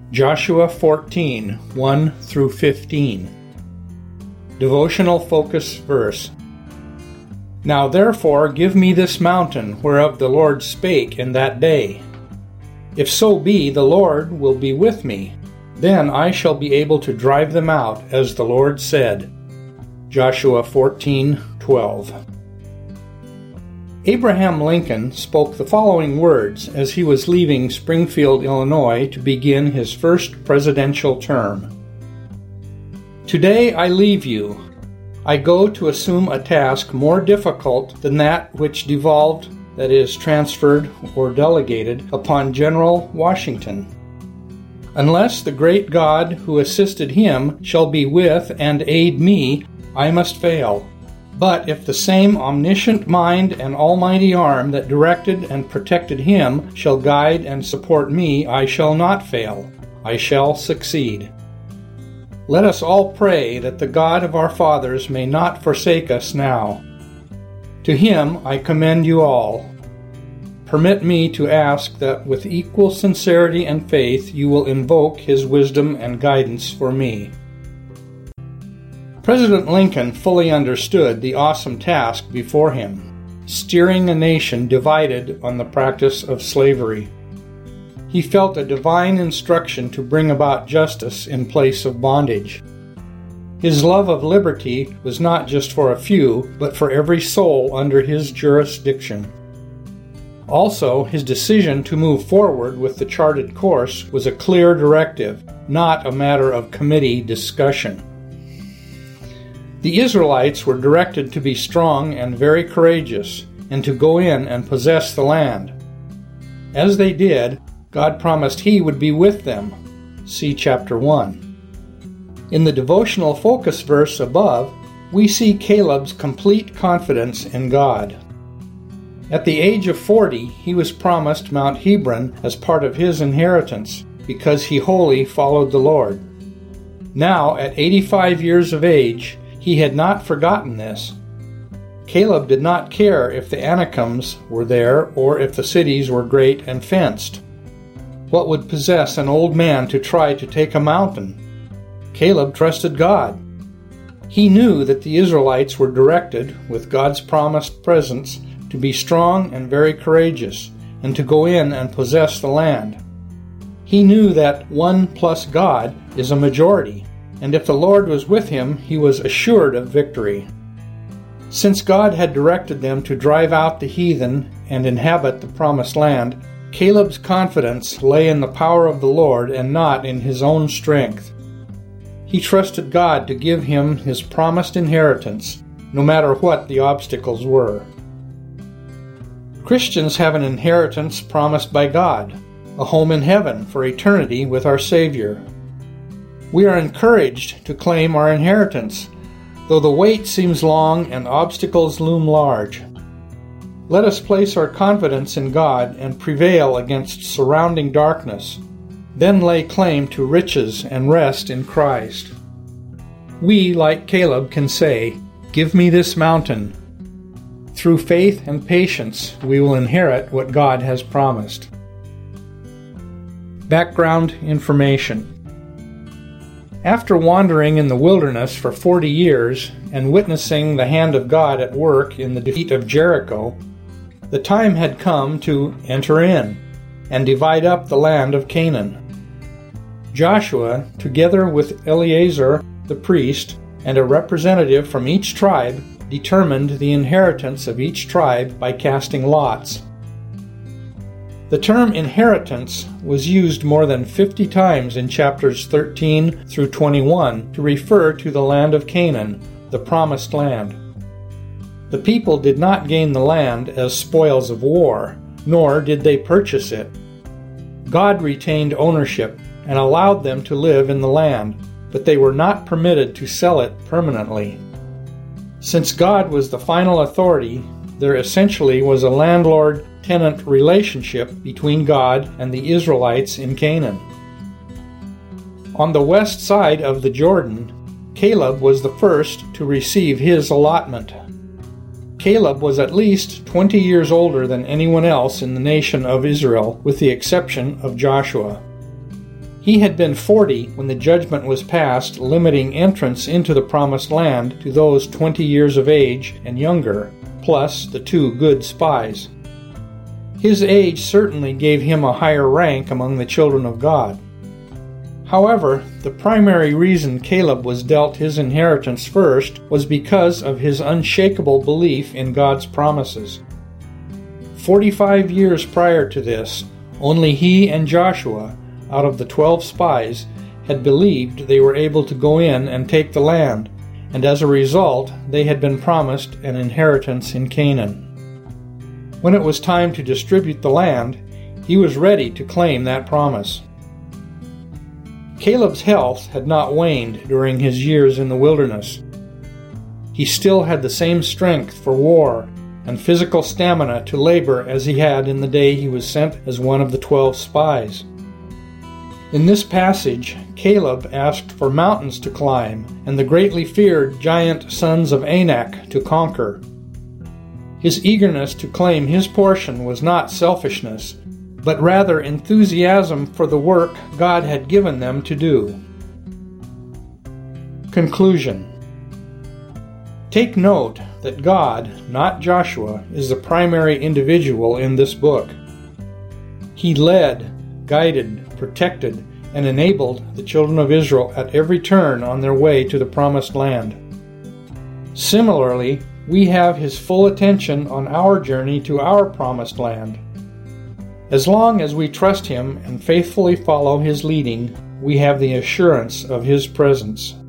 Joshua 14, 1 through 15. Devotional focus verse. Now therefore give me this mountain whereof the Lord spake in that day. If so be the Lord will be with me, then I shall be able to drive them out, as the Lord said. Joshua 14:12. Abraham Lincoln spoke the following words as he was leaving Springfield, Illinois to begin his first presidential term. Today I leave you. I go to assume a task more difficult than that which devolved, that is, transferred or delegated, upon General Washington. Unless the great God who assisted him shall be with and aid me, I must fail. But if the same omniscient mind and almighty arm that directed and protected him shall guide and support me, I shall not fail. I shall succeed. Let us all pray that the God of our fathers may not forsake us now. To him I commend you all. Permit me to ask that with equal sincerity and faith you will invoke his wisdom and guidance for me. President Lincoln fully understood the awesome task before him, steering a nation divided on the practice of slavery. He felt a divine instruction to bring about justice in place of bondage. His love of liberty was not just for a few, but for every soul under his jurisdiction. Also, his decision to move forward with the charted course was a clear directive, not a matter of committee discussion. The Israelites were directed to be strong and very courageous, and to go in and possess the land. As they did, God promised He would be with them. See chapter 1. In the devotional focus verse above, we see Caleb's complete confidence in God. At the age of 40, he was promised Mount Hebron as part of his inheritance, because he wholly followed the Lord. Now, at 85 years of age, he had not forgotten this. Caleb did not care if the Anakims were there or if the cities were great and fenced. What would possess an old man to try to take a mountain? Caleb trusted God. He knew that the Israelites were directed, with God's promised presence, to be strong and very courageous, and to go in and possess the land. He knew that 1 plus God is a majority, and if the Lord was with him, he was assured of victory. Since God had directed them to drive out the heathen and inhabit the promised land, Caleb's confidence lay in the power of the Lord and not in his own strength. He trusted God to give him his promised inheritance, no matter what the obstacles were. Christians have an inheritance promised by God, a home in heaven for eternity with our Savior. We are encouraged to claim our inheritance, though the wait seems long and obstacles loom large. Let us place our confidence in God and prevail against surrounding darkness, then lay claim to riches and rest in Christ. We, like Caleb, can say, "Give me this mountain." Through faith and patience, we will inherit what God has promised. Background information. After wandering in the wilderness for 40 years and witnessing the hand of God at work in the defeat of Jericho, the time had come to enter in and divide up the land of Canaan. Joshua, together with Eleazar the priest and a representative from each tribe, determined the inheritance of each tribe by casting lots. The term inheritance was used more than 50 times in chapters 13 through 21 to refer to the land of Canaan, the promised land. The people did not gain the land as spoils of war, nor did they purchase it. God retained ownership and allowed them to live in the land, but they were not permitted to sell it permanently. Since God was the final authority, there essentially was a landlord-tenant relationship between God and the Israelites in Canaan. On the west side of the Jordan, Caleb was the first to receive his allotment. Caleb was at least 20 years older than anyone else in the nation of Israel, with the exception of Joshua. He had been 40 when the judgment was passed limiting entrance into the promised land to those 20 years of age and younger, plus the 2 good spies. His age certainly gave him a higher rank among the children of God. However, the primary reason Caleb was dealt his inheritance first was because of his unshakable belief in God's promises. 45 years prior to this, only he and Joshua, out of the 12 spies, had believed they were able to go in and take the land, and as a result, they had been promised an inheritance in Canaan. When it was time to distribute the land, he was ready to claim that promise. Caleb's health had not waned during his years in the wilderness. He still had the same strength for war and physical stamina to labor as he had in the day he was sent as one of the 12 spies. In this passage, Caleb asked for mountains to climb and the greatly feared giant sons of Anak to conquer. His eagerness to claim his portion was not selfishness, but rather enthusiasm for the work God had given them to do. Conclusion. Take note that God, not Joshua, is the primary individual in this book. He led, guided, protected, and enabled the children of Israel at every turn on their way to the promised land. Similarly, we have his full attention on our journey to our promised land. As long as we trust him and faithfully follow his leading, we have the assurance of his presence.